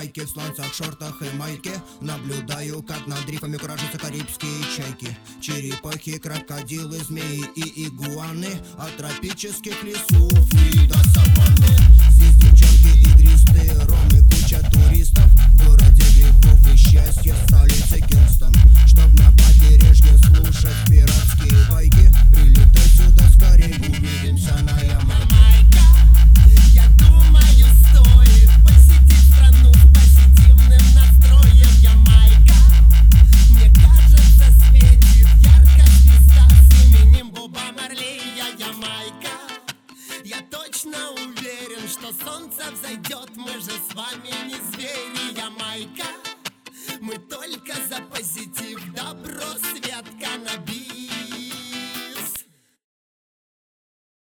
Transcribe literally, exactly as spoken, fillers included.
Ямайке, в сланцах, шортах и майке. Наблюдаю, как над рифами куражатся карибские чайки. Черепахи, крокодилы, змеи и игуаны. От тропических лесов и до саванны. Здесь девчонки игристые, ром и куча туристов. В городе грехов и счастья, столице Кингстон. Чтоб на побережье слушать пиратские байки, прилетай сюда скорей, увидимся на Ямайке. Я думаю, стоит посетить страну с позитивным настроем. Ямайка, мне кажется, светит ярко звезда с именем Боба Марли. Я Ямайка, я точно уверен, что солнце взойдет. Мы же с вами не звери. Ямайка, мы только за позитив, добро.